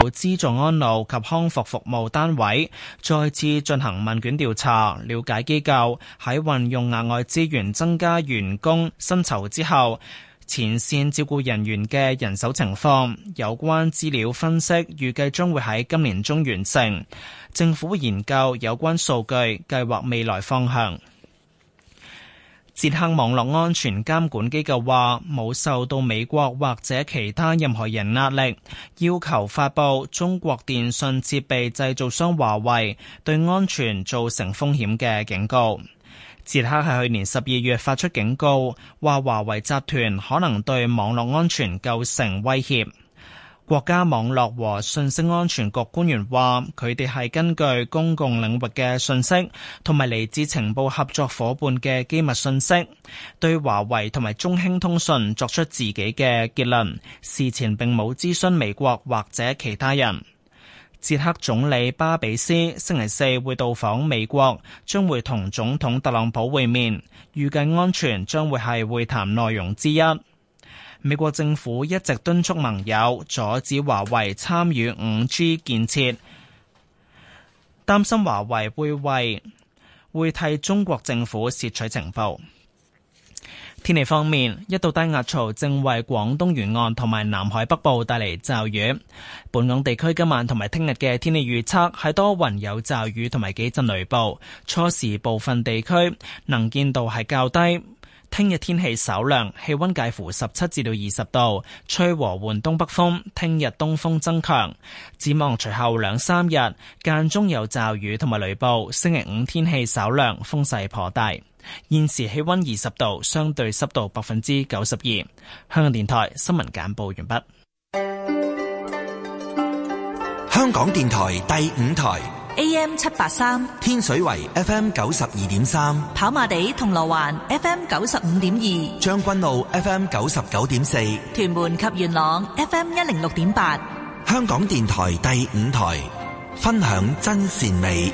資助安老及康復服務單位再次進行問卷調查，了解機構喺運用額外資源增加員工薪酬之後，前線照顧人員嘅人手情況。有關資料分析預計將會喺今年中完成。政府會研究有關數據，計劃未來方向。捷克網絡安全監管機構話，冇受到美國或者其他任何人壓力，要求發佈中國電信設備製造商華為對安全造成風險嘅警告。捷克喺去年12月發出警告，話華為集團可能對網絡安全構成威脅。國家網絡和信息安全局官員話，佢哋係根據公共領域嘅信息同埋嚟自情報合作夥伴嘅機密信息，對華為同埋中興通訊作出自己嘅結論，事前並冇諮詢美國或者其他人。捷克總理巴比斯星期四會到訪美國，將會同總統特朗普會面，預計安全將會係會談內容之一。美國政府一直敦促盟友阻止華為參與 5G 建設，擔心華為會替中國政府竊取情報。天氣方面，一道低壓槽正為廣東沿岸同埋南海北部帶嚟驟雨。本港地區今晚同埋聽日嘅天氣預測係多雲有驟雨同埋幾陣雷暴，初時部分地區能見度係較低。聽日天氣稍涼，氣溫介乎17至到20度，吹和緩東北風。聽日東風增強，展望隨後2-3日間中有驟雨同埋雷暴。星期五天氣稍涼，風勢頗大。現時氣溫20度，相對濕度92%。香港電台新聞簡報完畢。 香港電台第5台。 AM 783， 天水圍 FM 92.3， 跑馬地銅鑼灣 FM 95.2， 將軍澳 FM 99.4， 屯門及元朗 FM 106.8。 香港電台第5台，分享真善美。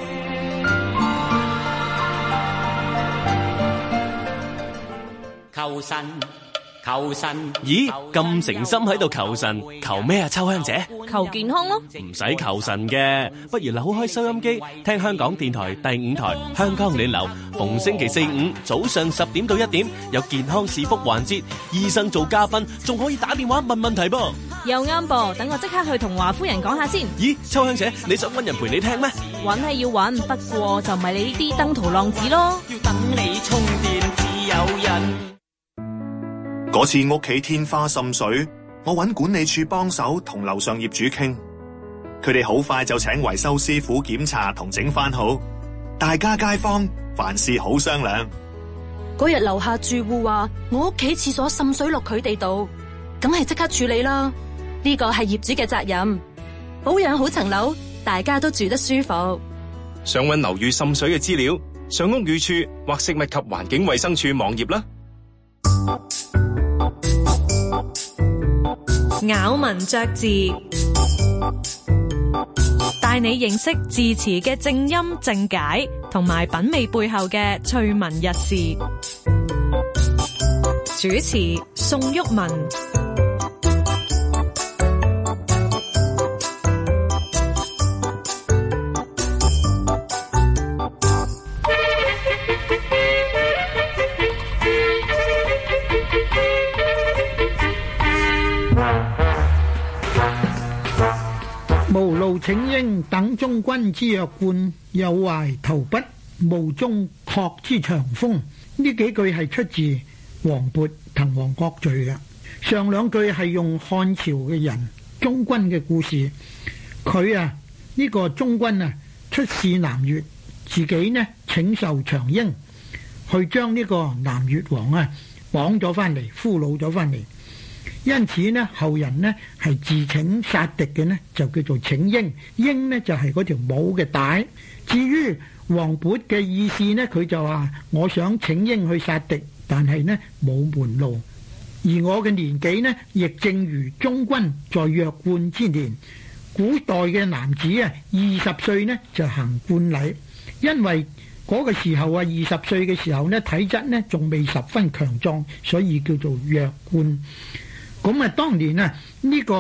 求神，咦，咁誠心喺度求神，求咩啊？秋香姐， 求健康咯。 唔使求神嘅，不如扭開收音機聽香港電台第5台香港暖流，逢星期4、5早上10點到1點有健康是福環節，醫生做嘉賓，仲可以打電話問問題噃。 又啱噃，等我即刻去同華夫人講下先。 咦，秋香姐，你想搵人陪你聽咩？ 搵係要搵，不過就唔係你呢啲登徒浪子咯。 要等你充電至有人。 嗰次屋企天花滲水，我揾管理處幫手同樓上業主傾，佢哋好快就請維修師傅檢查同整翻好，大家街坊凡事好商量。 嗰日樓下住戶話我屋企廁所滲水落佢哋度，梗係即刻處理啦。呢個係業主嘅責任，保養好層樓，大家都住得舒服。 想揾樓宇滲水嘅資料，上屋宇署或食物及環境衛生署網頁啦。 咬文嚼字，帶你認識字詞嘅正音正解，同埋品味背後嘅趣聞軼事。主持宋玉文。 無路請纓，等中軍之弱冠，有懷投筆，霧中鶴之長風。呢幾句係出自王勃《滕王閣序》嘅。上兩句係用漢朝嘅人中軍嘅故事。佢呢個中軍出使南越，自己呢請受長纓，去將呢個南越王綁咗翻嚟，俘虜咗翻嚟。因此呢，後人呢係自請殺敵嘅呢，就叫做請纓。纓呢就係嗰條帽嘅帶。至於王勃嘅意思呢，佢就話我想請纓去殺敵，但係呢冇門路。而我嘅年紀呢，亦正如中軍在弱冠之年。古代嘅男子20歲呢就行冠禮，因為嗰個時候20歲嘅時候呢，體質呢仲未十分強壯，所以叫做弱冠。咁當年呢個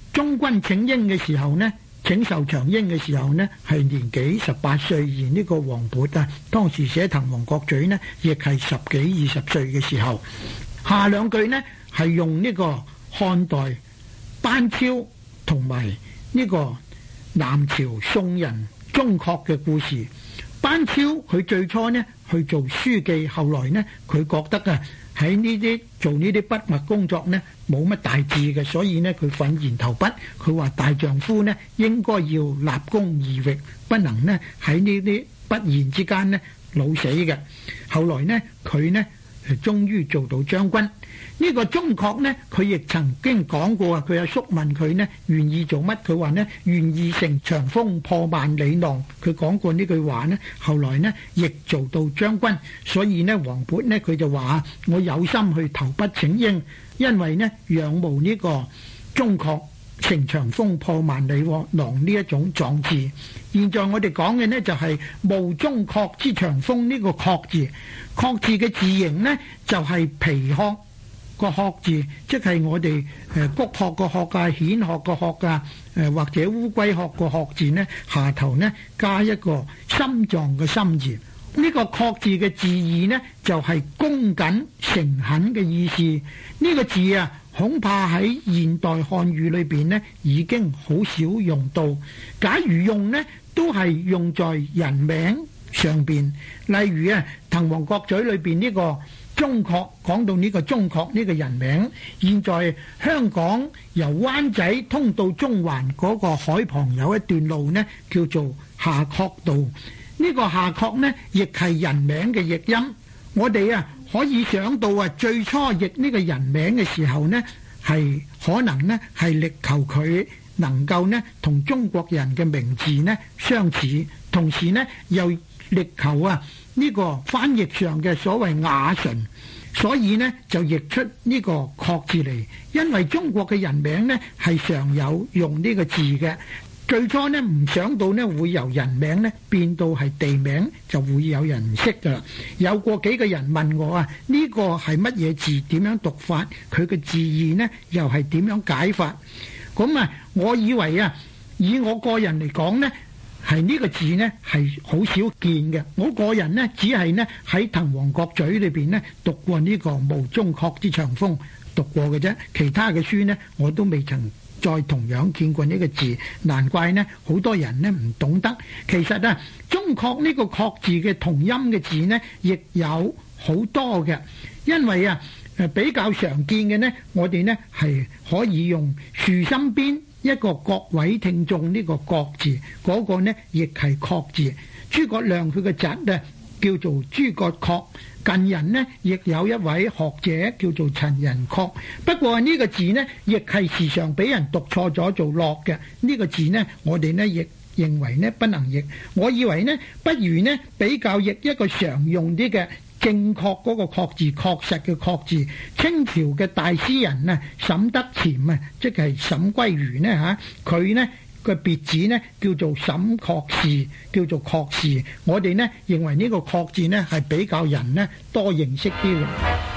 中軍請纓嘅時候呢，請受長纓嘅時候呢，係年紀18歲，而呢個王勃啊，當時寫《滕王閣序》呢，亦係10幾20歲嘅時候。下兩句呢，係用呢個漢代班超同埋呢個南朝宋人鍾確嘅故事。班超佢最初呢去做書記，後來呢佢覺得啊喺呢啲做呢啲筆墨工作呢冇乜大志嘅，所以呢佢憤然投筆。佢話大丈夫呢應該要立功異域，不能呢喺呢啲不言之間呢老死嘅。後來呢佢呢終於做到將軍。呢個鍾確呢，佢亦曾經講過啊，佢阿叔問佢呢願意做乜，佢話呢願意乘長風破萬里浪。佢講過呢句話呢，後來呢亦做到將軍。所以呢，王勃呢佢就話我有心去投筆請纓，因為呢仰慕呢個鍾確乘長風破萬里浪呢一種壯志。現在我哋講嘅呢就係慕鍾確之長風呢個確字，確字嘅字形呢就係皮殼個殼字，即係我哋谷殼個殼啊、蜆殼個殼啊，或者烏龜殼個殼字呢，下頭呢加一個心臟嘅心字。呢個確字嘅字義呢，就係恭謹誠懇嘅意思。呢個字啊，恐怕喺現代漢語裏邊呢已經好少用到。假如用呢，都係用在人名上邊。例如啊，《滕王閣序》裏邊呢個鍾確，講到呢個鍾確呢個人名，現在香港由灣仔通到中環嗰個海旁有一段路呢，叫做夏慤道。呢個夏慤呢，亦係人名嘅譯音。我哋啊可以想到啊，最初譯呢個人名嘅時候呢，係可能呢係力求佢能夠呢同中國人嘅名字呢相似，同時呢又力求啊呢個翻譯上嘅所謂雅順，所以呢就譯出呢個確字嚟。因為中國嘅人名呢係常有用呢個字嘅。最初呢唔想到呢會由人名呢變到係地名，就會有人唔識噶啦。有過幾個人問我啊，呢個係乜嘢字？點樣讀法？佢嘅字義呢又係點樣解法？咁啊，我以為啊，以我個人嚟講呢，係呢個字呢係好少見嘅。我個人呢只係呢喺《滕王閣序》裏邊呢讀過呢個慕鍾確之長風讀過嘅啫，其他嘅書呢我都未曾再同樣見過呢個字，難怪呢好多人呢唔懂得。其實啊，鍾確呢個確字嘅同音嘅字呢，亦有好多嘅。因為啊，比較常見嘅呢，我哋呢係可以用豎心邊一個各位聽眾呢個各字，嗰個呢亦係確字。諸葛亮佢嘅侄呢叫做諸葛恪，近人呢亦有一位學者叫做陳寅恪。不過呢個字呢，亦係時常俾人讀錯咗做樂嘅。呢個字呢，我哋呢亦認為呢不能譯。我以為呢，不如呢比較譯一個常用啲嘅正確嗰個確字，確實嘅確字。清朝嘅大詩人啊，沈德潛啊，即係沈歸如呢嚇，佢呢個別字呢叫做沈確氏，叫做確氏。我哋呢認為呢個確字呢係比較人呢多認識啲嘅。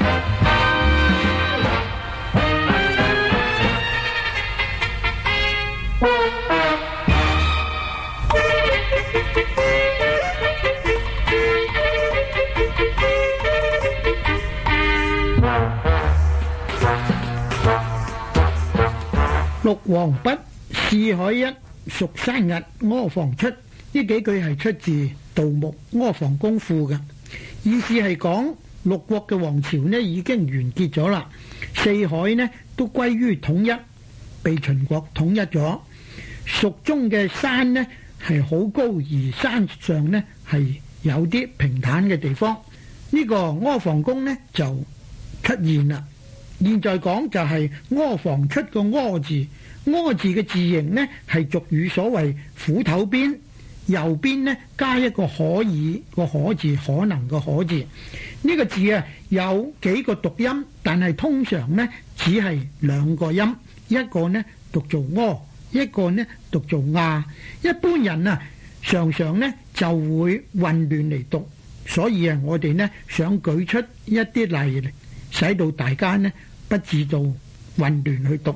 陸王筆，試海一，蜀山屹，阿房出。呢幾句係出自杜牧《阿房宮賦》嘅，意思係講六國嘅王朝呢已經完結咗啦，四海呢都歸於統一，被秦國統一咗。蜀中嘅山呢係好高，而山上呢係有啲平坦嘅地方。呢個阿房宮呢就出現啦。現在講就係阿房出個阿字，阿字嘅字形呢係俗語所謂斧頭邊，右邊呢加一個可以個可字，可能個可字。呢個字啊有幾個讀音，但係通常呢只係兩個音，一個呢讀做阿，一個呢讀做亞。一般人啊常常呢就會混亂嚟讀，所以啊我哋呢想舉出一啲例嚟，使到大家呢不至到混亂去讀。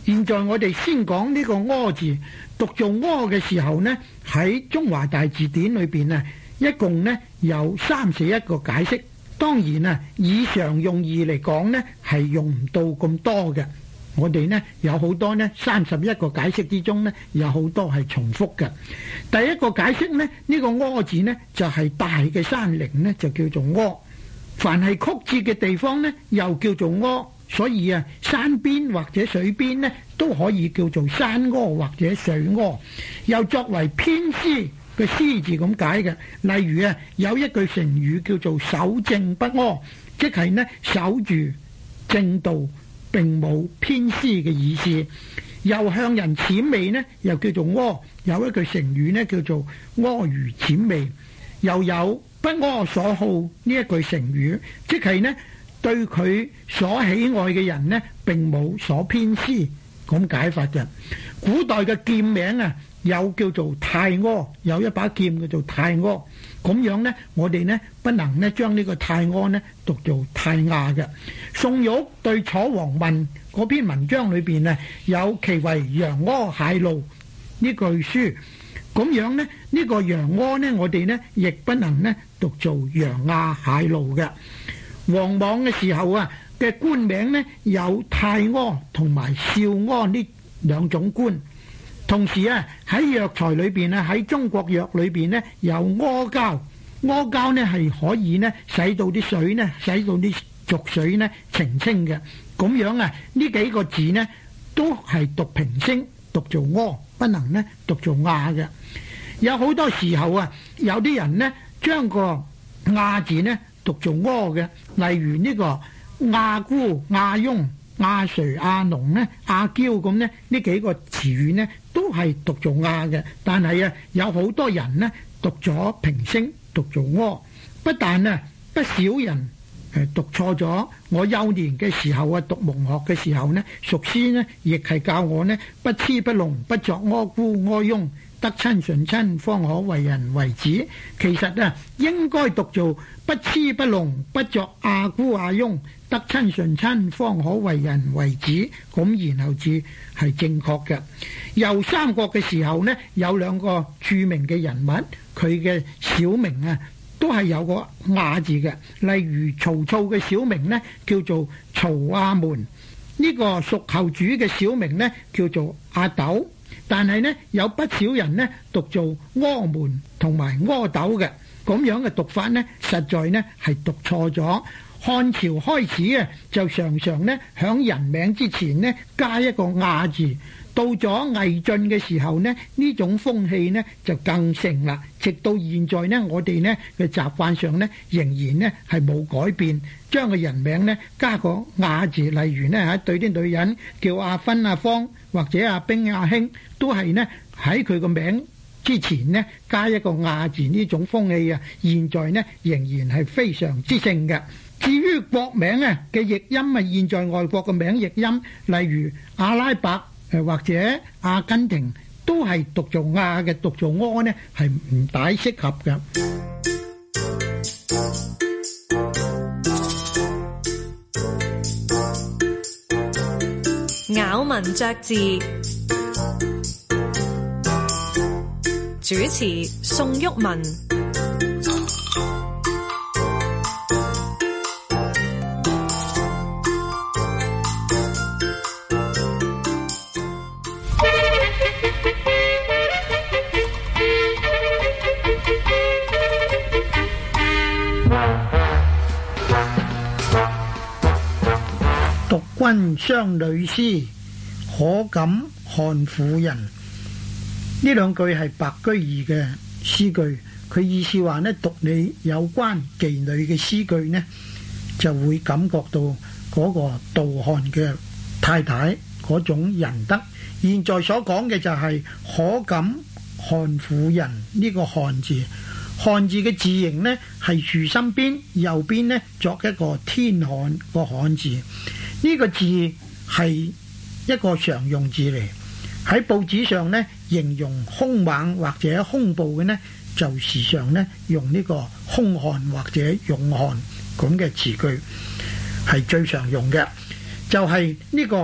現在我哋先講呢個柯字，讀做柯嘅時候呢，喺中華大字典裏邊啊，一共呢有31個解釋。當然啊，以常用義嚟講呢，係用唔到咁多嘅。我哋呢有好多呢31個解釋之中呢，有好多係重複嘅。第一個解釋呢，呢個柯字呢就係大嘅山嶺呢，就叫做柯。凡係曲折嘅地方呢，又叫做柯。所以啊，山邊或者水邊呢，都可以叫做山柯或者水柯。又作為偏師嘅師字咁解嘅。例如啊，有一句成語叫做守正不阿，即係呢守住正道並冇偏師嘅意思。又向人諂媚呢，又叫做阿。有一句成語呢，叫做阿諛諂媚。又有不阿所好呢一句成語，即係呢對佢所喜愛嘅人呢，並冇所偏私，咁解法嘅。古代嘅劍名啊，有叫做太阿，有一把劍叫做太阿。咁樣呢，我哋呢不能呢將呢個太阿呢讀做太亞嘅。宋玉對楚王問嗰篇文章裏邊呢，有其為楊柯蟹路呢句書。咁樣呢，呢個楊柯呢，我哋呢亦不能呢讀做楊亞蟹路嘅。王莽嘅時候啊嘅官名呢，有太阿同埋少阿呢兩種官。同時啊喺藥材裏邊啊，喺中國藥裏邊呢，有阿膠。阿膠呢係可以呢使到啲水呢，使到啲濁水呢澄清嘅。咁樣啊呢幾個字呢都係讀平聲，讀做阿，不能呢讀做亞嘅。有好多時候啊，有啲人呢將個亞字呢讀做阿嘅，例如呢個亞姑、亞翁、亞誰、亞農呢、亞嬌咁呢，呢幾個詞語呢都係讀做亞嘅。但係啊，有好多人呢讀咗平聲，讀做阿。不但啊，不少人讀錯咗。我幼年嘅時候啊，讀蒙學嘅時候呢，熟師呢亦係教我呢，不痴不聾，不作阿姑阿翁，得親順親，方可為人為子。其實啊，應該讀做不痴不聾，不作阿姑阿翁，得親順親，方可為人為子。咁然後至係正確嘅。由三國嘅時候呢，有兩個著名嘅人物，佢嘅小名啊都係有個亞字嘅。例如曹操嘅小名呢，叫做曹阿門。呢個蜀後主嘅小名呢，叫做阿斗。但係呢，有不少人呢讀做柯門同埋柯斗嘅，咁樣嘅讀法呢，實在呢係讀錯咗。漢朝開始啊，就常常呢響人名之前呢加一個亞字。到咗魏晉嘅時候呢，呢種風氣呢就更盛啦。直到現在呢，我哋呢嘅習慣上呢，仍然呢係冇改變，將個人名呢加個亞字。例如呢對啲女人叫阿芬、阿芳或者阿冰、阿興，都係呢喺佢個名之前呢加一個亞字。呢種風氣啊，現在呢仍然係非常之盛嘅。至於國名啊嘅譯音啊，現在外國嘅名譯音，例如阿拉伯或者阿根廷，都係讀做亞嘅，讀做柯呢係唔大適合嘅。 咬文嚼字，主持宋玉文。 讀君商女詩，可感漢婦人。呢兩句係白居易嘅詩句，佢意思話呢，讀你有關妓女嘅詩句呢，就會感覺到嗰個盜漢嘅太太嗰種仁德。現在所講嘅就係可感漢婦人呢個漢字。漢字嘅字形呢係豎心邊，右邊呢作一個天漢個漢字。呢個字係一個常用字嚟，喺報紙上呢形容兇猛或者兇暴嘅呢，就時常呢用呢個兇悍或者勇悍咁嘅詞句係最常用嘅。就係呢個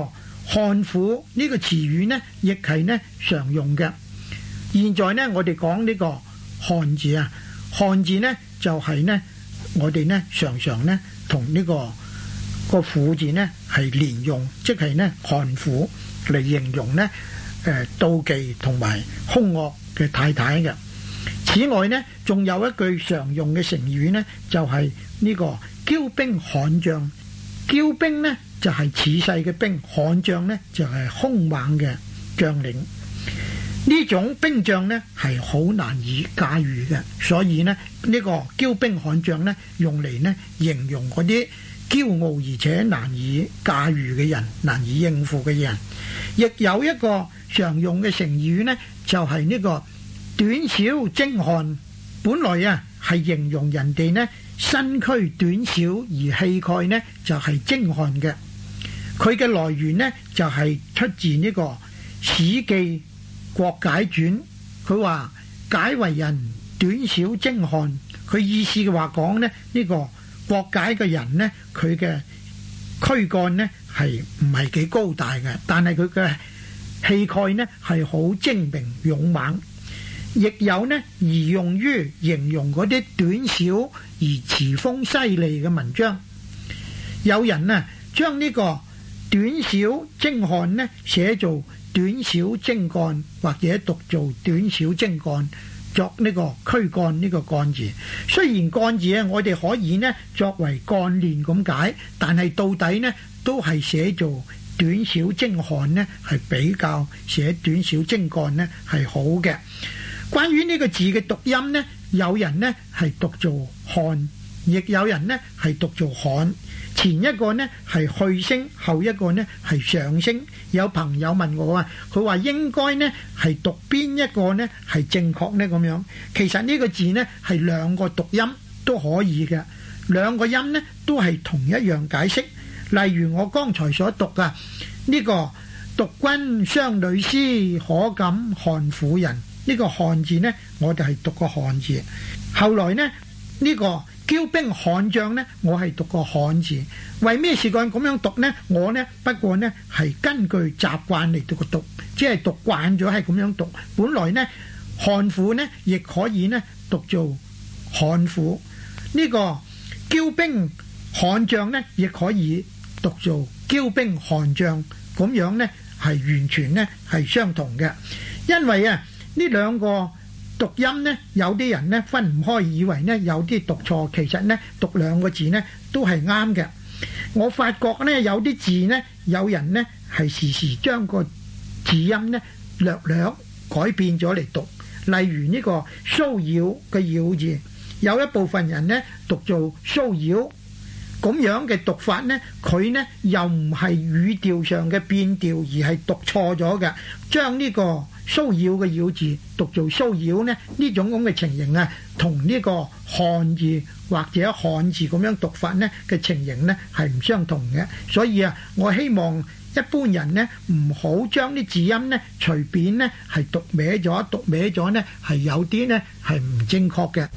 漢婦呢個詞語呢，亦係呢常用嘅。現在呢，我哋講呢個漢字啊，漢字呢就係呢，我哋呢常常呢同呢個婦字呢係連用，即係呢漢婦嚟形容呢妒忌同埋兇惡嘅太太嘅。此外呢，仲有一句常用嘅成語呢，就係呢個驕兵悍將。驕兵呢就係恃勢嘅兵，悍將呢就係兇猛嘅將領。呢種兵將呢係好難以駕馭嘅，所以呢，呢個驕兵悍將呢用嚟呢形容嗰啲驕傲而且難以駕馭嘅人，難以應付嘅人。亦有一個常用嘅成語呢，就係呢個短小精悍。本來啊係形容人哋呢身軀短小而氣概呢就係精悍嘅。佢嘅來源呢就係出自呢個《史記·國解傳》，佢話解為人短小精悍。佢意思嘅話講呢，呢個國解嘅人呢，佢嘅軀幹呢係唔係幾高大嘅，但係佢嘅氣概呢係好精明勇猛。亦有呢而用於形容嗰啲短小而詞鋒犀利嘅文章。有人啊將呢個短小精悍呢寫做短小精幹，或者讀做短小精幹，作呢個軀幹呢個幹字。雖然幹字啊，我哋可以呢作為幹練咁解，但係到底呢都係寫做短小精悍呢，係比較寫短小精幹呢係好嘅。關於呢個字嘅讀音呢，有人呢係讀做漢，亦有人呢係讀做罕。前一個呢係去聲，後一個呢係上聲。有朋友問我啊，佢話應該呢係讀邊一個呢係正確呢咁樣。其實呢個字呢係兩個讀音都可以嘅，兩個音呢都係同一樣解釋。例如我剛才所讀嘅呢個獨君商女師，可感漢婦人。呢個漢字呢，我哋係讀個漢字。後來呢，呢個驕兵悍將呢，我係讀個悍字。為咩事幹咁樣讀呢？我呢不過呢係根據習慣嚟讀，即係讀慣咗係咁樣讀。本來呢漢婦呢亦可以呢讀做悍婦，呢個驕兵悍將呢亦可以讀做驕兵悍將。咁樣呢係完全呢係相同嘅。因為啊呢兩個讀音呢，有啲人呢分唔開，以為呢有啲讀錯，其實呢讀兩個字呢都係啱嘅。我發覺呢有啲字呢，有人呢係時時將個字音呢略改變咗嚟讀。例如呢個騷擾嘅擾字，有一部分人呢讀做騷擾，咁樣嘅讀法呢，佢呢又唔係語調上嘅變調，而係讀錯咗嘅，將呢個騷擾嘅擾字讀做騷擾呢，呢種咁嘅情形啊，同呢個漢字或者漢字咁樣讀法呢嘅情形呢係唔相同嘅。所以啊，我希望一般人呢唔好將啲字音呢隨便呢係讀歪咗呢係有啲呢係唔正確嘅。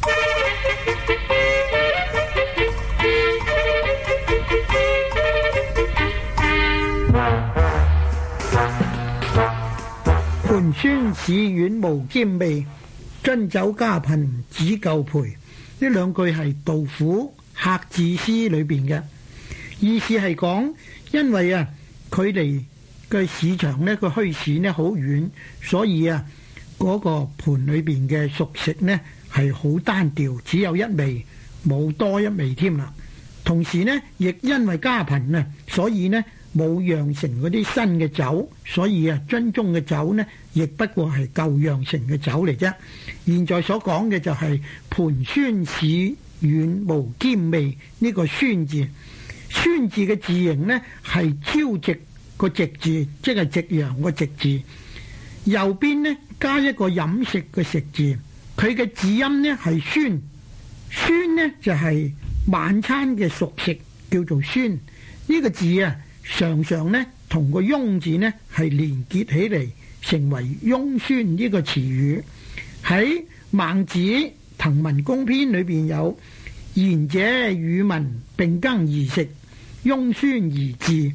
盤孫市遠無兼味，樽酒家貧只夠賠。呢兩句係杜甫客字詩裏邊嘅意思，係講因為啊佢離嘅市場呢個墟市呢好遠，所以啊嗰個盤裏邊嘅熟食呢係好單調，只有一味，冇多一味添啦。同時呢亦因為家貧啊，所以呢冇釀成嗰啲新嘅酒，所以啊樽中嘅酒呢亦不過係舊釀成嘅酒嚟啫。現在所講嘅就係盤孫市遠無兼味呢個孫字，孫字嘅字形呢係超直個直字，即係夕陽個夕字，右邊呢加一個飲食嘅食字，佢嘅字音呢係酸，酸呢就係晚餐嘅熟食叫做酸。呢個字啊常常呢同個庸字呢係連結起嚟，成為庸酸呢個詞語。喺孟子《滕文公篇》裏邊有賢者與民並耕而食，庸酸而治。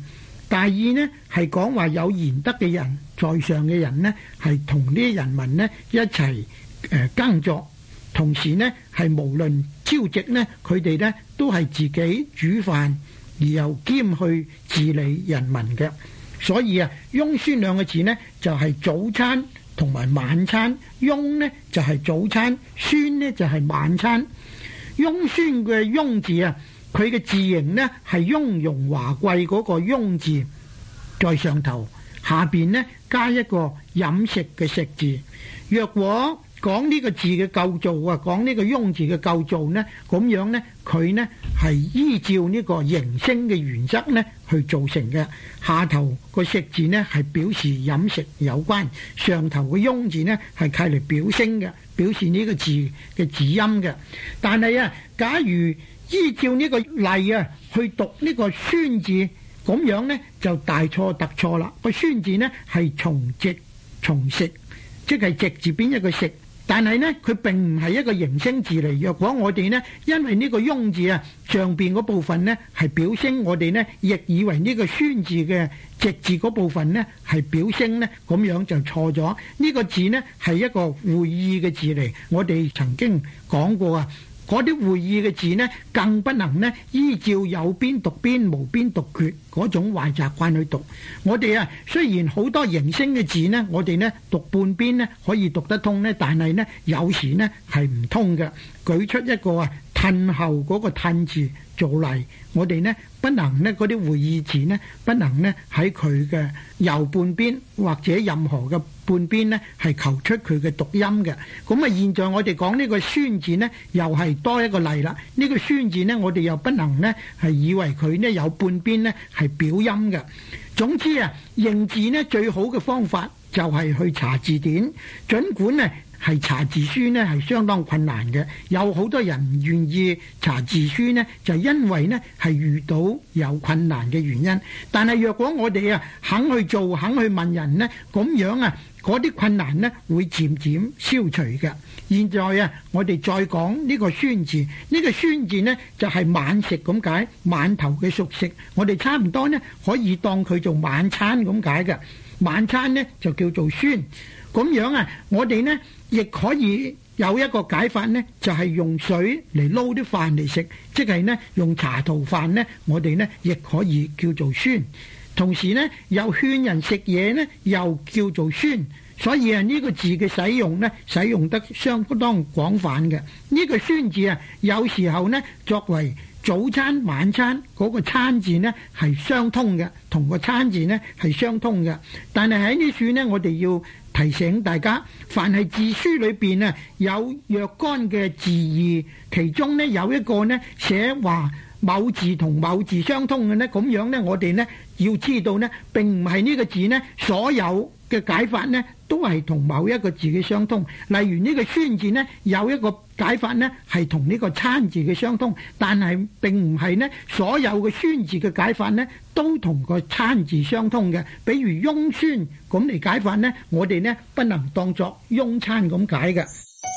大意呢係講話有賢德嘅人，在上嘅人呢係同呢啲人民呢一齊耕作，同時呢係無論朝夕呢，佢哋呢都係自己煮飯，而又兼去治理人民嘅。所以啊，翁孫兩個字呢就係早餐同埋晚餐，翁呢就係早餐，孫呢就係晚餐。翁孫嘅翁字啊，佢嘅字形呢係雍容華貴嗰個翁字在上頭，下邊呢加一個飲食嘅食字。若果講呢個字嘅構造啊，講呢個翁字嘅構造呢，咁樣呢佢呢係依照呢個形聲嘅原則呢去造成嘅。下頭個食字呢係表示飲食有關，上頭個翁字呢係契嚟表聲嘅，表示呢個字嘅字音嘅。但係啊，假如依照呢個例啊去讀呢個孫字，咁樣呢就大錯特錯啦。個孫字呢係從直從食，即係直字邊一個食。但係呢，佢並唔係一個形聲字嚟。若果我哋呢，因為呢個翁字啊上邊嗰部分呢係表聲，我哋呢亦以為呢個孫字嘅直字嗰部分呢係表聲呢，咁樣就錯咗。呢個字呢係一個會意嘅字嚟。我哋曾經講過啊，嗰啲會意嘅字呢，更不能呢依照有邊讀邊無邊讀缺嗰種壞習慣去讀。我哋啊，雖然好多形聲嘅字呢，我哋呢讀半邊呢可以讀得通呢，但係呢有時呢係唔通嘅。舉出一個啊褪後嗰個褪字做例，我哋呢不能呢嗰啲會意字呢，不能呢喺佢嘅右半邊或者任何嘅半邊呢係求出佢嘅讀音嘅。咁啊，現在我哋講呢個孫字呢，又係多一個例啦。呢個孫字呢，我哋又不能呢係以為佢呢有半邊呢係表音嘅。總之啊，認字呢最好嘅方法就係去查字典，儘管呢係查字書呢係相當困難嘅，有好多人唔願意查字書呢，就因為呢係遇到有困難嘅原因。但係若果我哋啊肯去做，肯去問人呢，咁樣啊嗰啲困難呢會漸漸消除嘅。現在啊，我哋再講呢個孫字，呢個孫字呢就係晚食咁解，晚頭嘅熟食，我哋差唔多呢可以當佢做晚餐咁解嘅。晚餐呢就叫做孫。咁樣啊，我哋呢亦可以有一個解法呢，就係用水嚟撈啲飯嚟食，即係呢用茶塗飯呢，我哋呢亦可以叫做孫。同時呢，又勸人食嘢呢，又叫做孫。所以啊，呢個字嘅使用呢，使用得相當廣泛嘅。呢個孫字啊，有時候呢作為早餐晚餐嗰個餐字呢係相通嘅，同個餐字呢係相通嘅。但係喺呢處呢，我哋要提醒大家，凡係字書裏邊啊有若干嘅字義，其中呢有一個呢寫話某字同某字相通嘅呢，咁樣呢我哋呢要知道呢並唔係呢個字呢所有嘅解法呢都係同某一個字嘅相通。例如呢個孫字呢有一個解法呢係同呢個餐字嘅相通，但係並唔係呢所有嘅孫字嘅解法呢都同個餐字相通嘅。比如翁孫咁嚟解法呢，我哋呢不能當作翁餐咁解嘅。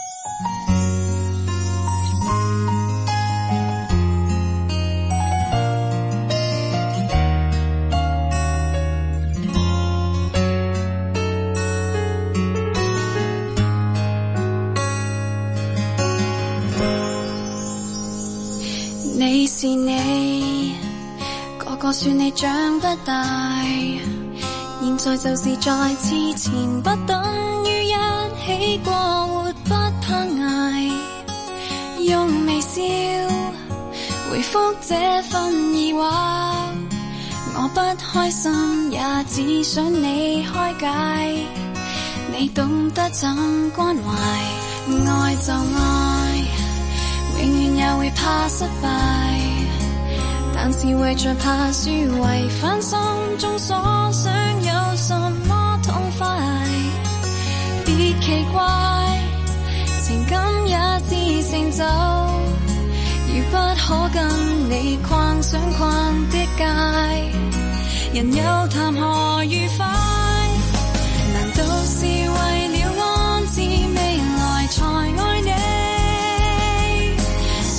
你是你，個個算你長不大，現在就是再次前，不等於一起過活不攀捱，用微笑回覆這份疑惑，我不開心也只想你開解，你懂得怎關懷，愛就愛，永遠也會怕失敗，但是為着怕輸違反心中所想有什麼痛快，別奇怪，情感也是成就，如不可跟你逛想逛的街，人又談何愉快，難道是為了安置未來才愛你，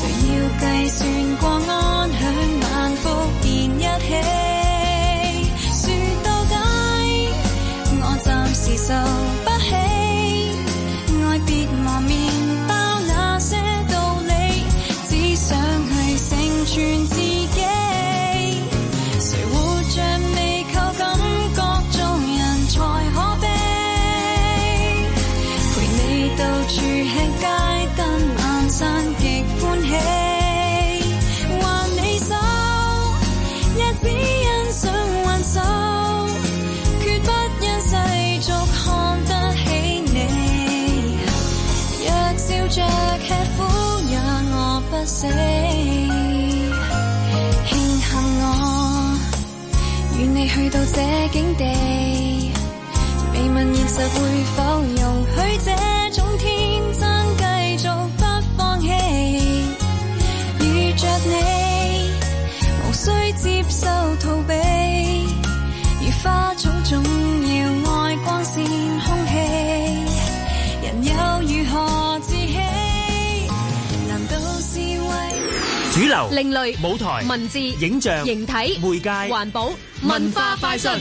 計算過安享晚福便一起， 到處吃街燈晚餐極歡喜，還你手也只因想挽手，決不因世俗看得起你，若笑着吃苦也餓不死，慶幸我願你去到這境地，未問現實會否容許這種天真繼續不放棄，遇着你無需接受逃避，如花種總要愛光線空氣，人又如何自欺，難道是為主流、 另類、 舞台、 文字、 影像、 形體、 媒介、 環保、文化快訊。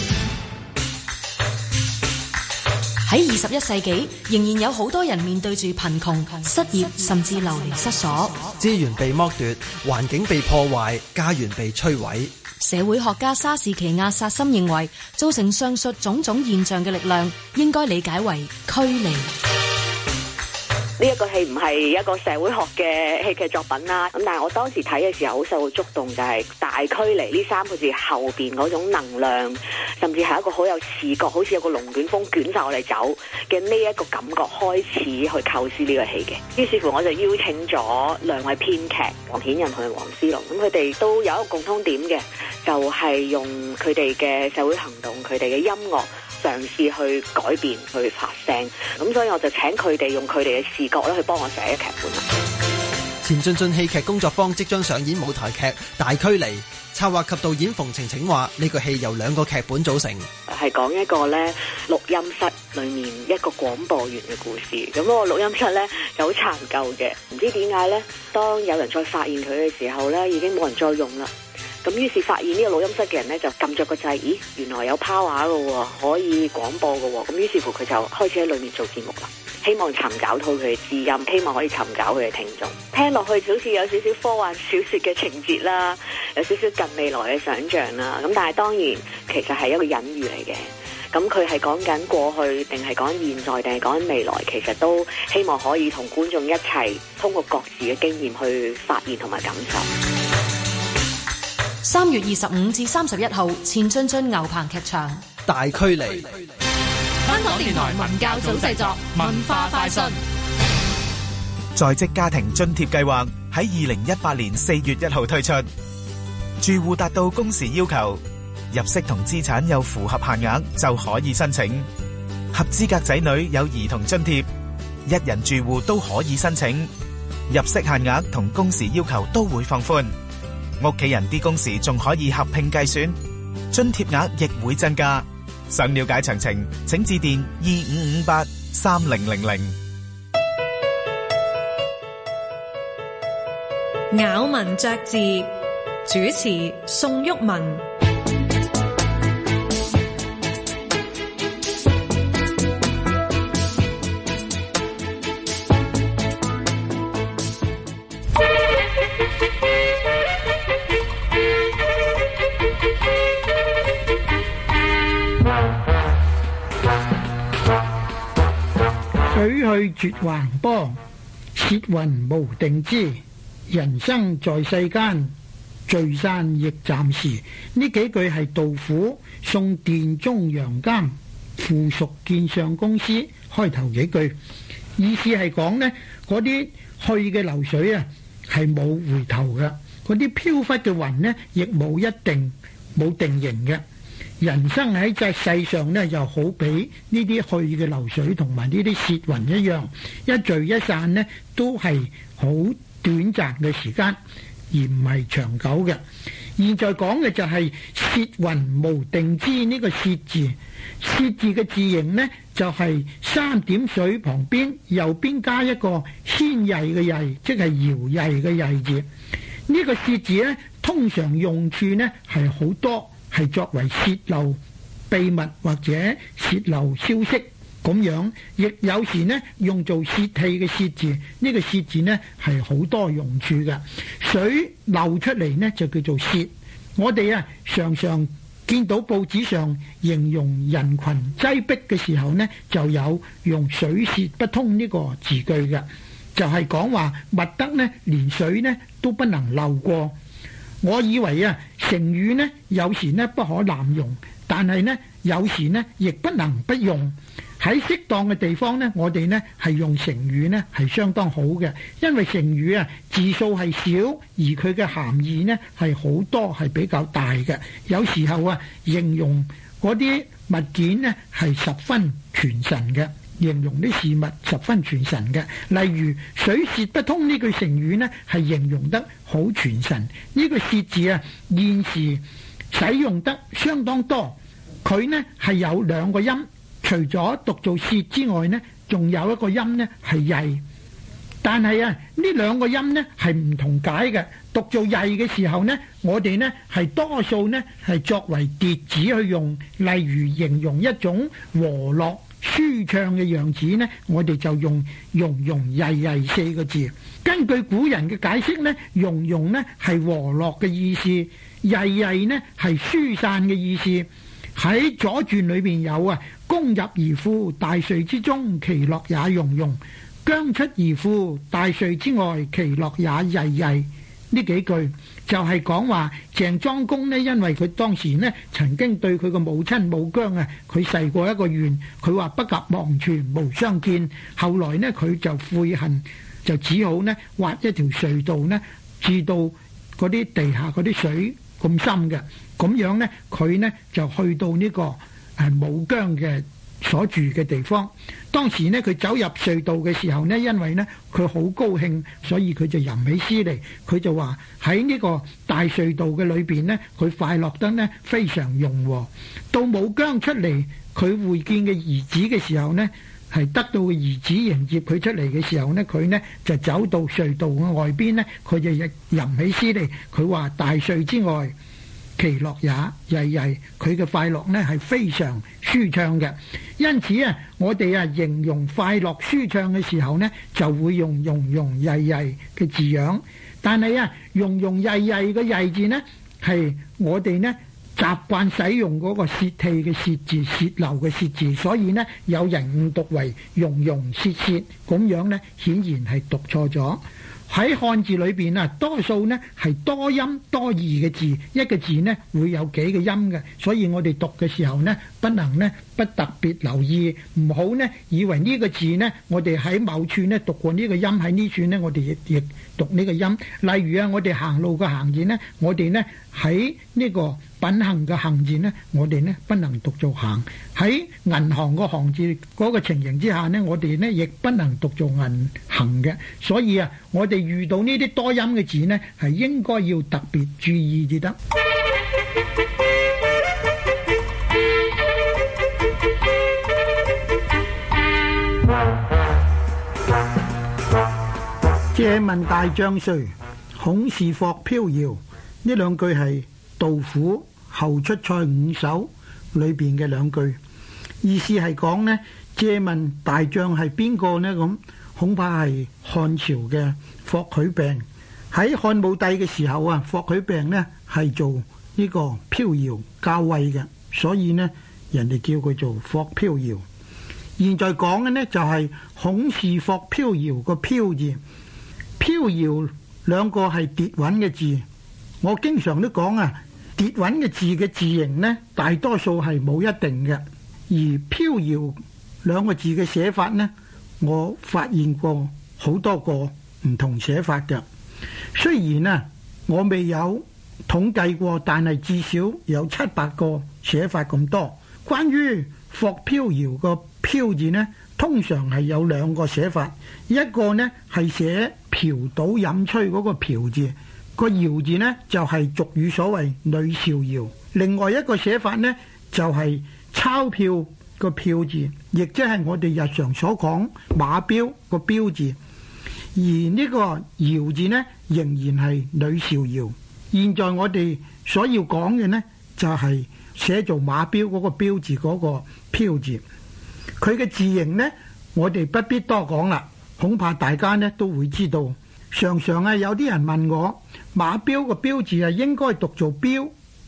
喺21世紀，仍然有好多人面對住貧窮、失業，甚至流離失所。 資源被剝奪，環境被破壞，家園被摧毀。 社會學家沙士奇亞薩森認為，造成上述種種現象嘅力量，應該理解為驅離。 呢一個戲唔係一個社會學嘅戲劇作品啦，咁但係我當時睇嘅時候好受到觸動，就係大驅離呢3個字後邊嗰種能量，甚至係一個好有視覺，好似有個龍捲風捲晒我哋走嘅呢一個感覺開始去構思呢個戲嘅。於是乎我就邀請咗2位編劇黃顯仁同埋黃思龍，咁佢哋都有一個共通點嘅，就係用佢哋嘅社會行動、佢哋嘅音樂嘗試去改變、去發聲，咁所以我就請佢哋用佢哋嘅視覺咧去幫我寫劇本啦。 前進進戲劇工作坊即將上演舞台劇《大驅離》，策劃及導演馮程程話：呢個戲由2個劇本組成， 係講一個咧錄音室裏面一個廣播員嘅故事。咁個錄音室咧就好殘舊嘅，唔知點解咧，當有人再發現佢嘅時候咧，已經冇人再用啦。咁於是發現呢個錄音室嘅人咧就撳着個掣，咦，原來有 power 嘅喎，可以廣播嘅喎。咁於是乎佢就開始喺裏面做節目啦，希望尋找到佢嘅知音，希望可以尋找佢嘅聽眾。聽落去好似有少少科幻小說嘅情節啦，有少少近未來嘅想像啦。咁但係當然其實係一個隱喻嚟嘅。咁佢係講緊過去定係講緊現在定係講緊未來，其實都希望可以同觀眾一齊通過各自嘅經驗去發現同埋感受。 3月25至31號，前進進牛棚劇場《 大驅離》。 香港電台文教組製作，文化快訊。 在職家庭津貼計劃喺2018年4月1號推出，住戶達到工時要求，入息同資產又符合限額就可以申請。合資格仔女有兒童津貼，1人住戶都可以申請。入息限額同工時要求都會放寬。屋企人啲工時仲可以合併計算，津貼額亦會增加。想了解詳情，請致電25583000。 咬文嚼字，主持宋玉文。 水去絕橫波，切雲無定之。人生在世間，聚散亦暫時。呢幾句係杜甫送殿中楊耕附屬建上公司開頭幾句，意思係講呢嗰啲去嘅流水啊係冇回頭嘅，嗰啲飄忽嘅雲呢亦冇一定冇定型嘅。人生喺這世上呢，又好比呢啲去嘅流水同埋呢啲屑雲一樣，一聚一散呢都係好短暫嘅時間，而唔係長久嘅。現在講嘅就係屑雲無定之呢個屑字，屑字嘅字形呢，就係3點水旁邊右邊加一個牽曳嘅曳，即係搖曳嘅曳字。呢個屑字呢，通常用處呢係好多，係作為泄漏秘密或者泄漏消息咁樣，亦有時呢用做泄氣嘅泄字。呢個泄字呢係好多用處嘅，水漏出嚟呢就叫做泄。我哋常常見到報紙上形容人群擠迫嘅時候呢，就有用水泄不通呢個字句嘅，就係講話密得呢連水呢都不能漏過。我以為成語呢有時呢不可濫用，但係呢有時呢亦不能不用。喺適當嘅地方呢，我哋呢係用成語呢係相當好嘅，因為成語字數係少，而佢嘅含義呢係好多，係比較大嘅。有時候形容嗰啲物件呢係十分全神嘅，形容啲事物十分全神嘅。例如水泄不通呢句成語呢係形容得好全神。呢個泄字現時使用得相當多，佢呢係有兩個音。除咗讀做泄之外呢，仲有一個音呢係曳，但係呢兩個音呢係唔同解嘅。讀做曳嘅時候呢，我哋呢係多數呢係作為疊子去用，例如形容一種和樂舒暢嘅樣子呢，我哋就用融融曳曳四個字。根據古人嘅解釋呢，融融呢係和樂嘅意思，曳曳呢係疏散嘅意思。喺左傳裏邊有公入而富，大睡之中，其樂也融融；將出而富，大睡之外，其樂也曳曳。呢幾句就係講話鄭莊公呢，因為佢當時呢曾經對佢個母親武姜佢誓過一個願，佢話不及黃泉無相見。後來呢佢就悔恨，就只好呢挖一條隧道呢，至到嗰啲地下嗰啲水咁深嘅。咁樣呢，佢呢就去到呢個武姜嘅所住嘅地方。當時呢，佢走入隧道嘅時候呢，因為呢佢好高興，所以佢就吟起詩嚟。佢就話喺呢個大隧道嘅裏邊呢，佢快樂得呢非常融和。到武姜出嚟，佢會見嘅兒子嘅時候呢，係得到嘅兒子迎接佢出嚟嘅時候呢，佢呢就走到隧道嘅外邊呢，佢就吟起詩嚟。佢話大隧之外，其樂也曳曳，佢嘅快樂呢係非常舒暢嘅。因此我哋形容快樂舒暢嘅時候呢，就會用融融曳曳嘅字樣。但係融融曳曳嘅曳字呢，係我哋呢習慣使用嗰個泄氣嘅泄字，泄漏嘅泄字，所以呢有人誤讀為融融泄泄，咁樣呢顯然係讀錯咗。喺漢字裏邊多數呢係多音多義嘅字，一個字呢會有幾個音嘅，所以我哋讀嘅時候呢，不能呢不特別留意，唔好呢以為呢個字呢，我哋喺某處呢讀過呢個音，喺呢處呢我哋亦讀呢個音。例如我哋行路嘅行字呢，我哋呢喺呢個品行嘅行字呢，我哋呢不能讀做行。喺銀行個行字嗰個情形之下呢，我哋呢亦不能讀做銀行嘅。所以我哋遇到呢啲多音嘅字呢，係應該要特別注意至得。借問大將誰？恐是霍飄搖。呢兩句係杜甫後出塞五首裏邊嘅兩句，意思係講呢，借問大將係邊個呢？咁恐怕係漢朝嘅霍去病。喺漢武帝嘅時候霍去病呢係做呢個飄搖校尉嘅，所以呢人哋叫佢做霍飄搖。現在講嘅呢就係恐是霍飄搖個飄字，飄搖兩個係疊韻嘅字。我經常都講疊韻嘅字嘅字形呢，大多數係冇一定嘅，而飄搖兩個字嘅寫法呢，我發現過好多個唔同寫法嘅。雖然我未有統計過，但係至少有700個寫法咁多。關於霍飄搖個飄字呢，通常係有兩個寫法，一個呢係寫嫖賭飲吹嗰個嫖字，個搖字呢就係俗語所謂女逍遙。另外一個寫法呢就係鈔票個票字，亦即係我哋日常所講馬標個標字。而呢個搖字呢仍然係女逍遙。現在我哋所要講嘅呢就係寫做馬標嗰個標字嗰個飄字。佢嘅字形呢我哋不必多講啦，恐怕大家呢都會知道。常常有啲人問我，馬標個標字應該讀做標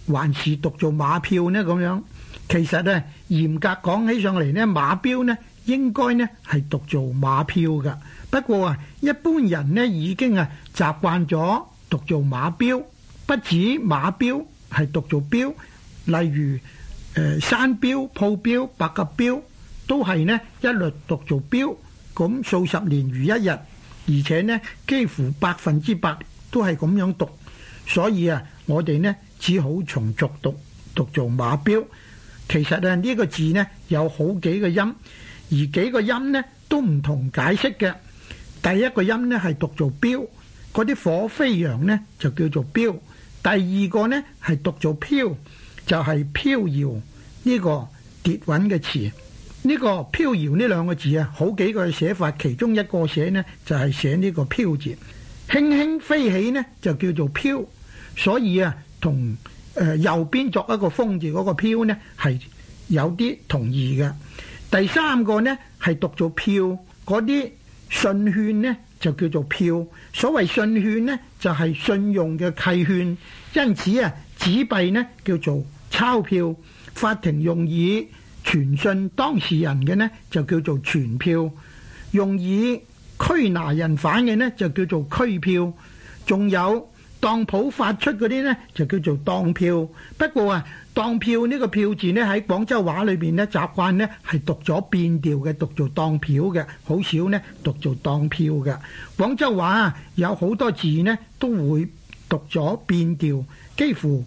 還是讀做馬票呢？咁樣其實咧嚴格講起上嚟呢，馬標呢應該呢係讀做馬票㗎。不過啊，一般人呢已經啊習慣咗讀做馬標，不止馬標係讀做標，例如山標、鋪標、白鴿標都係呢一律讀做標。咁數十年如一日，而且呢幾乎100%都係咁樣讀，所以啊，我哋呢只好從俗讀做馬標。其實啊，呢個字呢有好幾個音，而幾個音呢都唔同解釋嘅。第一個音呢係讀做標，嗰啲火飛揚呢就叫做標。第二個呢係讀做飄，就係飄搖呢個跌穩嘅詞。呢個飄搖呢兩個字啊，好幾個寫法，其中一個寫呢就係寫呢個飄字。輕輕飛起呢就叫做飄，所以啊同右邊作一個風字嗰個飄呢係有啲同義嘅。第三個呢係讀做票，嗰啲信券呢就叫做票。所謂信券呢就係信用嘅契券，因此啊紙幣呢叫做鈔票。法庭用以傳訊當事人嘅呢就叫做傳票，用以拘拿人犯嘅呢就叫做拘票，仲有當鋪發出嗰啲呢就叫做當票。不過啊，當票呢個票字呢喺廣州話裏邊呢習慣呢係讀咗變調嘅，讀做當票嘅，好少呢讀做當票嘅。廣州話啊有好多字呢都會讀咗變調，幾乎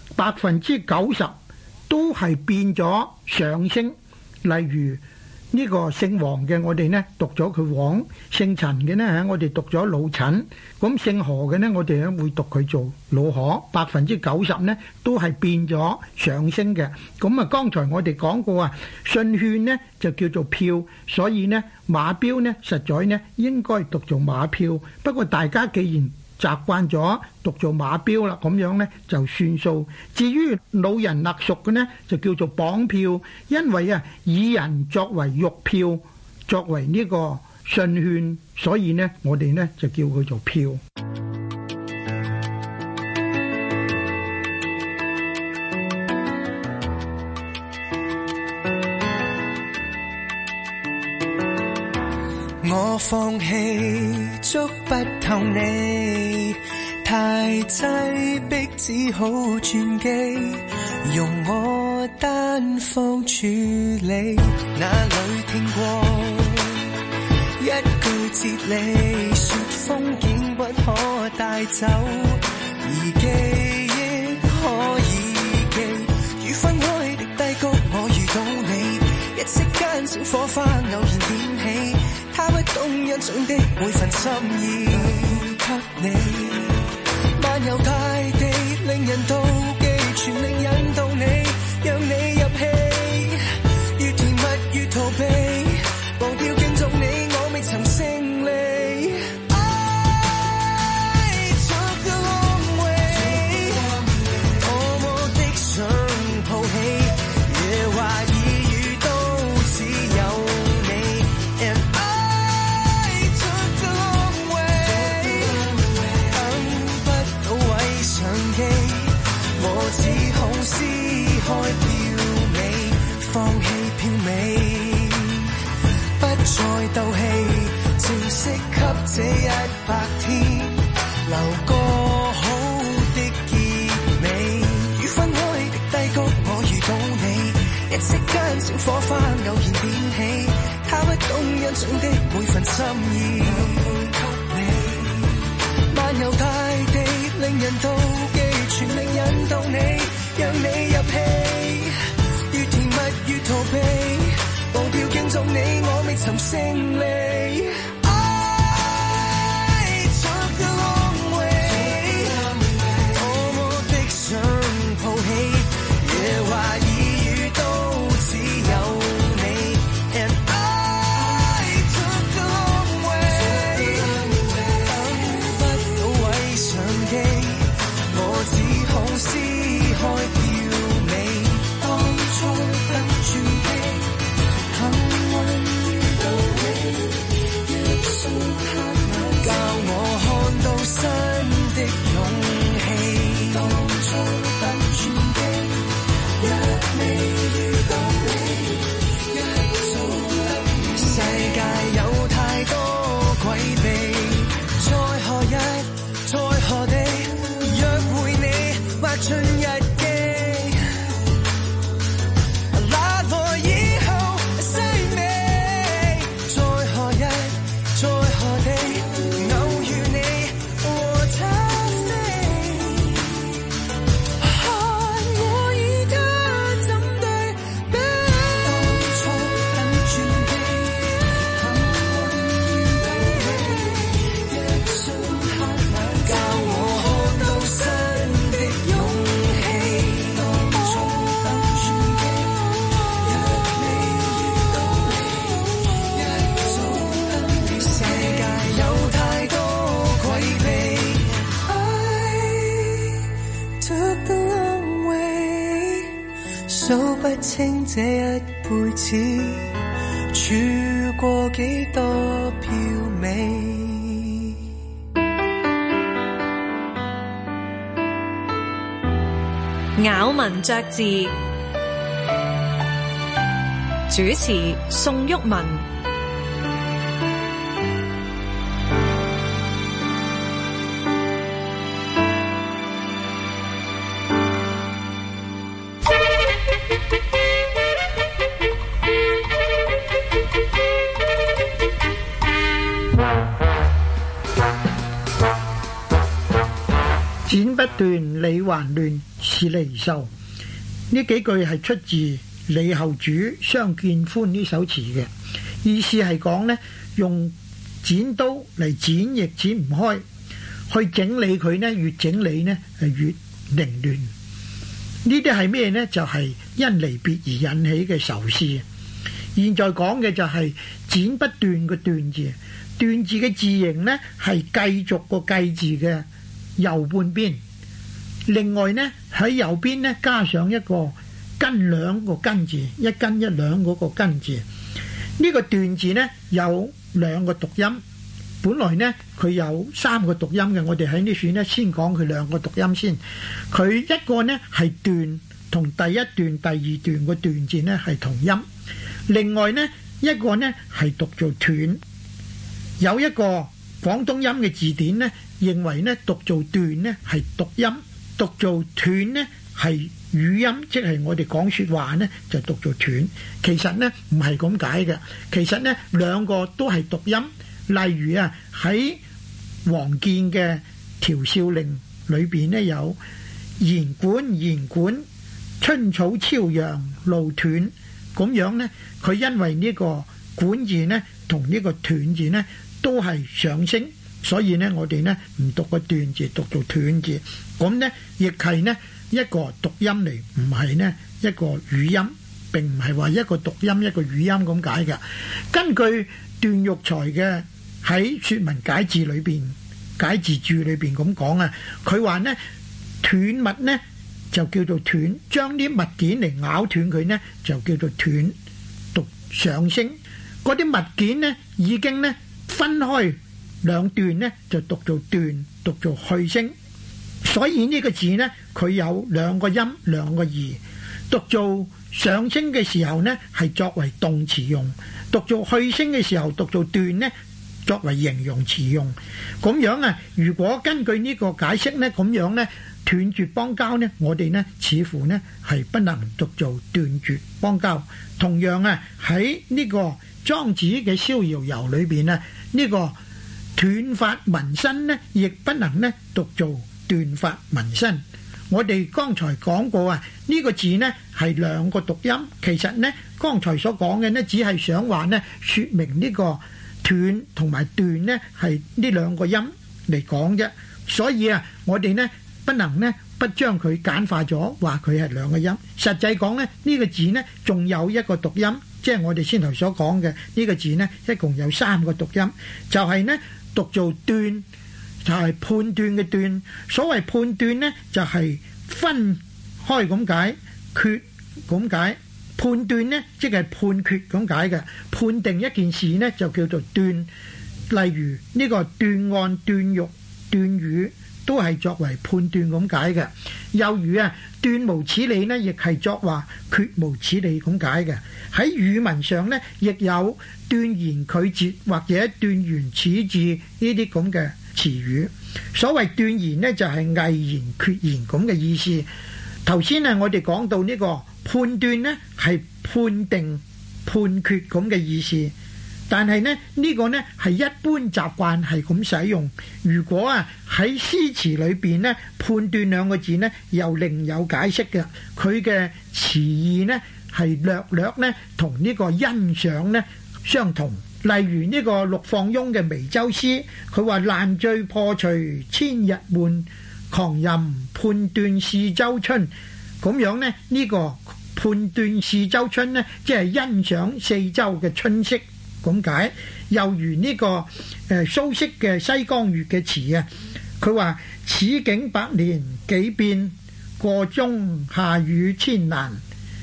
90%都係變咗上升。例如呢個姓黃嘅，我哋呢讀咗佢黃；姓陳嘅呢，我哋讀咗老陳。咁姓何嘅呢，我哋呢會讀佢做老何。90%呢都係變咗上升嘅。咁啊，剛才我哋講過啊，信券呢就叫做票，所以呢馬標呢實在呢應該讀做馬票。不過大家既然習慣咗讀做馬標啦，咁樣呢就算數。至於老人勒贖嘅呢，就叫做綁票，因為啊以人作為肉票，作為呢個信券，所以呢我哋呢就叫佢做票。 我放棄捉不透你，太擠迫只好轉機，容我單方處理。哪裏聽過一句哲理，說風景不可帶走，而記憶可以記。如分開的低谷，我遇到你，一息間小火花偶然點起，他不懂欣賞的每份心意給你，漫遊大地令人妒忌，全力引導你，讓你入戲，越甜蜜越逃避，忘掉敬重你，我未曾勝利。開票尾，放棄票尾，不再鬥氣，正式給這100天留個好的結尾。如分開的低谷，我遇到你，一息間小火花偶然點起，他不懂欣賞的每份心意給你，漫遊大地令人妒忌，全力引導你，讓你入戲，越甜蜜越逃避，忘掉敬重你，我未曾勝利。 不清這一輩子處過幾多飄美。 咬文嚼字，主持宋旭文。 剪不斷，理還亂，是離愁。呢幾句係出自李後主《相見歡》呢首詞嘅，意思係講呢，用剪刀嚟剪亦剪唔開，去整理佢呢，越整理呢係越凌亂。呢啲係咩呢？就係因離別而引起嘅愁思。現在講嘅就係剪不斷個斷字，斷字嘅字形呢係繼續個繼字嘅右半邊，另外呢喺右邊呢加上一個斤兩個斤字，一斤一兩嗰個斤字。呢個斷字呢有兩個讀音，本來呢佢有三個讀音嘅，我哋喺呢處呢先講佢兩個讀音先。佢一個呢係斷，同第一段第二段個斷字呢係同音，另外呢一個呢係讀做斷。有一個廣東音嘅字典呢認為呢讀做斷呢係讀音，讀做斷呢係語音，即係我哋講說話呢就讀做斷。其實呢唔係咁解嘅，其實呢兩個都係讀音。例如啊喺王建嘅調少令裏邊呢有言管春草朝陽路斷，咁樣呢佢因為呢個管字呢同呢個斷字呢都係上升，所以呢我哋呢唔讀個斷字，讀做斷字。咁呢亦係呢一個讀音嚟，唔係呢一個語音，並唔係話一個讀音一個語音咁解嘅。根據段玉裁嘅喺說文解字裏邊解字注裏邊咁講啊，佢話呢斷物呢就叫做斷，將啲物件嚟咬斷佢呢就叫做斷，讀上升。嗰啲物件呢已經呢分開兩段呢就讀做斷，讀做去聲。所以呢個字呢佢有兩個音兩個義，讀做上升嘅時候呢係作為動詞用，讀做去聲嘅時候讀做斷呢作為形容詞用。咁樣啊，如果根據呢個解釋呢，咁樣呢斷絕邦交呢，我哋呢似乎呢係不能讀做斷絕邦交。同樣啊喺呢個莊子嘅逍遙遊裏邊呢，呢個斷髮紋身呢亦不能呢讀做斷髮紋身。我哋剛才講過啊，呢個字呢係兩個讀音，其實呢剛才所講嘅呢只係想話呢說明呢個斷同埋斷呢係呢兩個音嚟講啫。所以啊我哋呢不能呢不將佢簡化咗，話佢係兩個音。實際講呢呢個字呢仲有一個讀音，即係我哋先頭所講嘅呢個字呢一共有三個讀音，就係呢讀做斷，就係判斷嘅斷。所謂判斷呢就係分開咁解，決咁解。判斷呢即係判決咁解嘅，判定一件事呢就叫做斷。例如呢個斷案、斷獄、斷語都係作為判斷咁解嘅。又如啊斷無此理呢亦係作話決無此理咁解嘅。喺語文上呢亦有斷言拒絕或者斷言此字呢啲咁嘅詞語。所謂斷言呢就係毅言決言咁嘅意思。頭先啊我哋講到呢個判斷呢係判定判決咁嘅意思，但係呢呢個呢係一般習慣係咁使用。如果啊喺詩詞裏邊呢判斷兩個字呢又另有解釋嘅，佢嘅詞義呢係略略呢同呢個欣賞呢相同。例如呢個陸放翁嘅眉州詩，佢話爛醉破除千日悶，狂吟判斷是周春。咁樣呢呢個判斷是周春呢即係欣賞四周嘅春色咁解。又如呢個蘇軾嘅西江月嘅詞啊，佢話此景百年幾變，個中夏雨千難，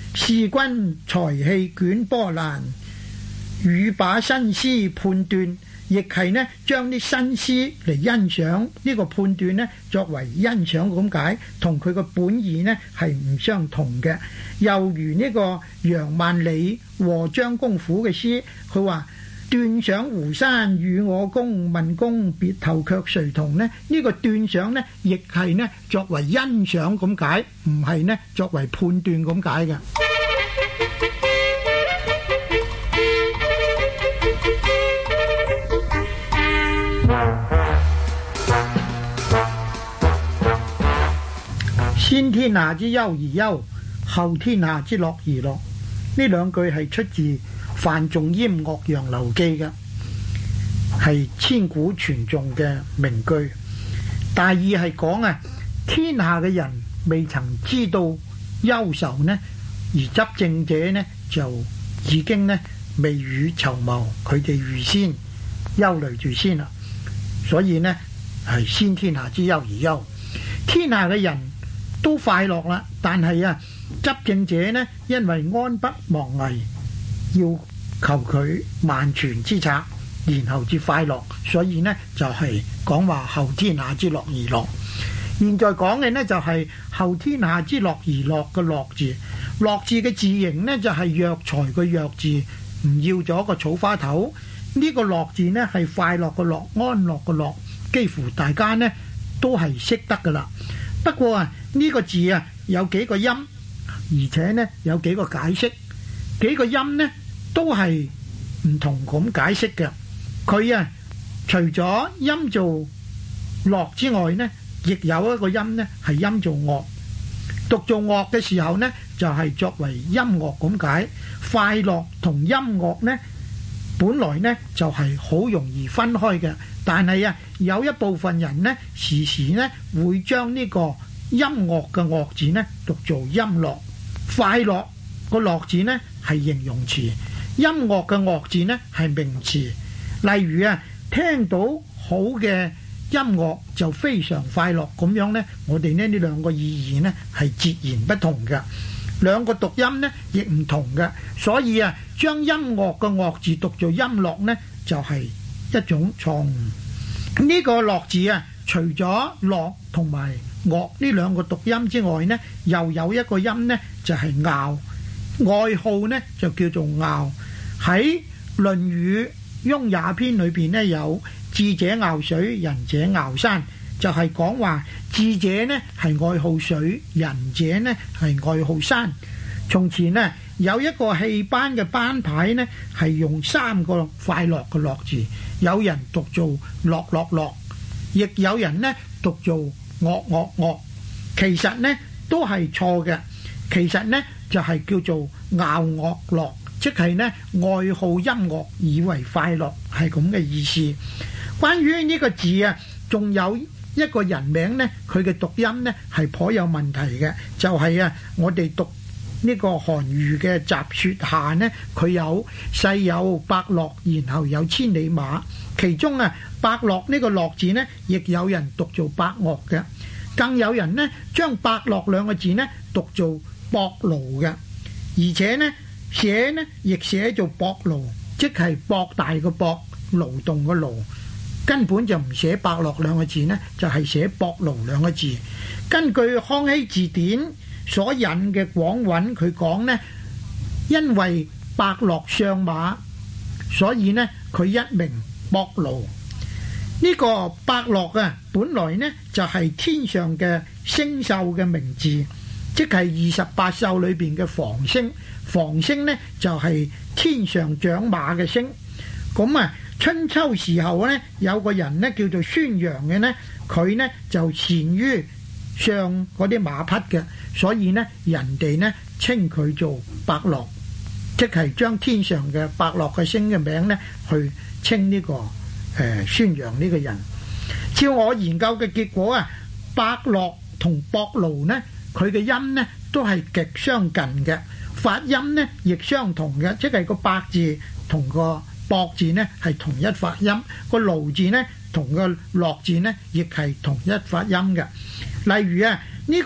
視君才氣捲波瀾，語把新詩判斷，亦係呢將啲新詩嚟欣賞，呢個判斷呢作為欣賞咁解，同佢個本意呢係唔相同嘅。又如呢個楊萬里和張公甫嘅詩，佢話斷賞湖山與我共，問公別頭卻誰同呢？呢個斷賞呢，亦係呢作為欣賞咁解，唔係呢作為判斷咁解嘅。先天下之憂而憂，後天下之樂而樂。呢兩句係出自范仲淹《岳陽樓記》嘅，係千古傳頌嘅名句。大意係講啊，天下嘅人未曾知道憂愁呢，而執政者呢就已經呢未雨綢繆，佢哋預先憂慮住先啦。所以呢係先天下之憂而憂。天下嘅人都快樂啦，但係啊，執政者呢因為安不忘危，要求佢萬全之策，然後至快樂，所以呢就係講話後天下之樂而樂。現在講嘅呢就係後天下之樂而樂嘅樂字，樂字嘅字形呢就係藥材嘅藥字，唔要咗個草花頭。呢個樂字呢係快樂嘅樂，安樂嘅樂，幾乎大家呢都係識得噶啦。不過啊，呢個字啊有幾個音，而且呢有幾個解釋，幾個音呢都係唔同咁解釋嘅。佢啊除咗音做樂之外呢，亦有一個音呢係音做樂。讀做樂嘅時候呢，就係作為音樂咁解。快樂同音樂呢本來呢就係好容易分開嘅，但係啊有一部分人呢時時呢會將呢個音樂嘅樂字呢讀做音樂。快樂個樂字呢係形容詞，音樂嘅樂字呢係名詞。例如啊，聽到好嘅音樂就非常快樂咁樣呢，我哋呢兩個意義呢係截然不同嘅，兩個讀音呢亦唔同嘅，所以啊將音樂嘅樂字讀做音樂呢就係一種錯誤。呢個樂字啊，除咗樂同埋樂呢兩個讀音之外呢，又有一個音呢就係拗，外號呢就叫做拗。喺《論語雍也篇》裏邊呢有智者拗水，仁者拗山，就係講話智者呢係愛好水，仁者呢係愛好山。從前呢有一個戲班嘅班牌呢係用三個快樂嘅樂字，有人讀做樂樂樂，亦有人呢讀做樂樂樂，其實呢都係錯嘅。其實呢就係叫做拗樂樂，即係呢愛好音樂以為快樂，係咁嘅意思。關於呢個字啊，仲有一個人名呢，佢嘅讀音呢係頗有問題嘅，就係啊我哋讀呢個韓愈嘅《集雪下》呢，佢有世有伯樂，然後有千里馬，其中啊伯樂呢個樂字呢，亦有人讀做伯樂嘅，更有人呢將伯樂兩個字呢讀做博勞嘅，而且呢寫呢亦寫做博勞，即係博大個博，勞動個勞，根本就唔寫伯樂兩個字呢，就係寫博勞兩個字。根據康熙字典所引嘅廣韻，佢講呢，因為伯樂相馬，所以呢佢一名博勞。呢個伯樂啊，本來呢就係天上嘅星宿嘅名字，即係28宿裏邊嘅房星。房星呢就係天上長馬嘅星。咁啊，春秋時候呢有個人呢叫做孫陽嘅呢，佢呢就善於上嗰啲馬匹嘅，所以呢人哋呢稱佢做伯樂，即係將天上嘅伯樂嘅星嘅名呢去稱呢個孫陽呢個人。照我研究嘅結果啊，伯樂同博勞呢，佢嘅音呢都係極相近嘅，發音呢亦相同嘅，即係個伯字同個博字呢係同一發音，個勞字呢同個樂字呢亦係同一發音嘅。例如啊，呢個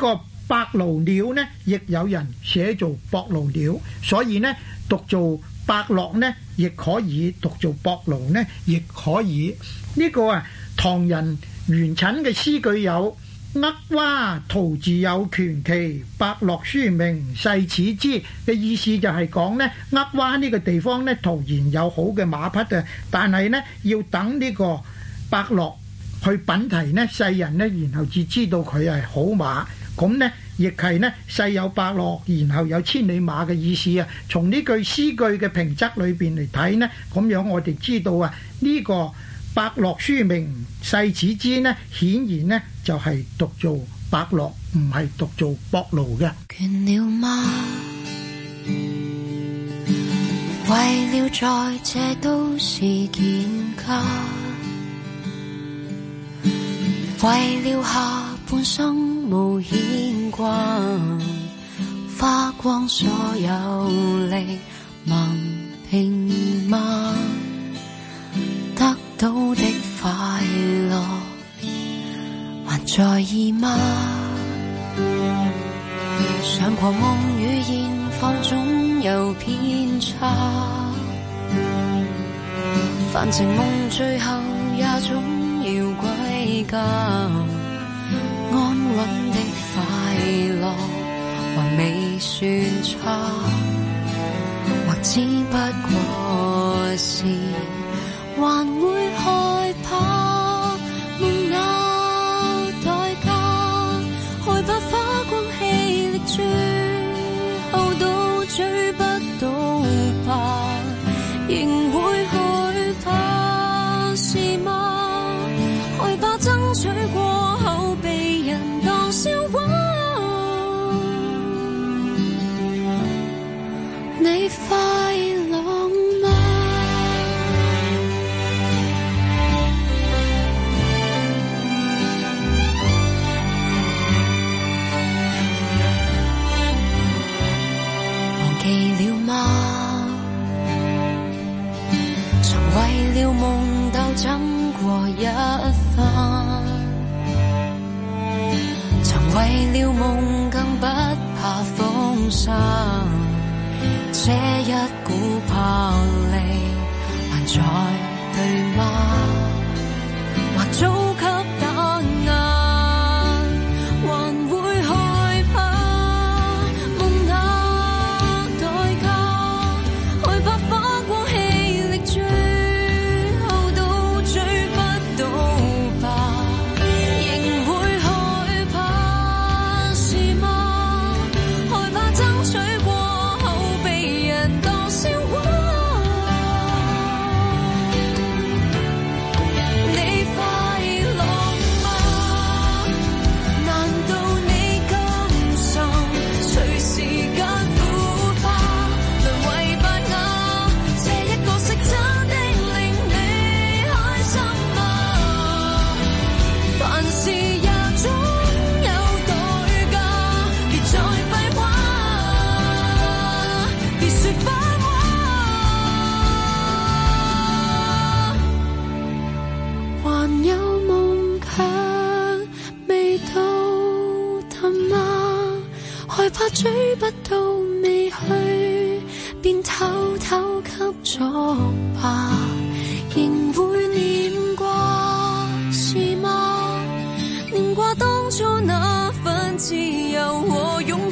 白鷺鳥呢，亦有人寫做博鷺鳥，所以呢讀做伯樂呢，亦可以讀做博鷺呢，亦可以。呢個啊，唐人元稹嘅詩句有厄娃徒自有權期，伯樂書名世始知嘅意思就係講呢，厄娃呢個地方呢，徒然有好嘅馬匹啊，但係呢要等呢個伯樂去品題呢，世人呢，然後至知道佢係好馬。咁呢亦係呢世有伯樂，然後有千里馬嘅意思啊。從呢句詩句嘅平仄裏邊嚟睇呢，咁樣我哋知道啊，呢個伯樂書名世始知呢，顯然呢就係讀做伯樂，唔係讀做博鷺嘅。 倦了嗎？為了在這都市見家，為了下半生無牽掛，花光所有力盲拼嗎？得到的快樂還在意嗎？想狂夢與現況總有偏差，反正夢最後也總要歸家。安穩的快樂還未算差，或只不過是還會害怕，問那代價，害怕花光氣力，最後都追不到吧，仍會害怕是嗎？害怕爭取過後被人當笑話，你快樂嗎？忘記了嗎？曾為了夢鬥爭過一番，曾為了夢更不怕風沙，這一股魄力還在對嗎？或早給答案，還會害怕，問那代價，害怕花光氣力，最後都追不到吧，仍會害怕是嗎？害怕爭取過後被人當笑話，你快樂嗎？難道你甘心隨時間腐化，淪為白鴿，這一個色差的令你開心嗎？凡事也總有代價，別再廢話，別說反話，還有夢卻未到達嗎？害怕追不到未去，便偷偷給作罷，仍會念掛是嗎？念掛當初那份自由和勇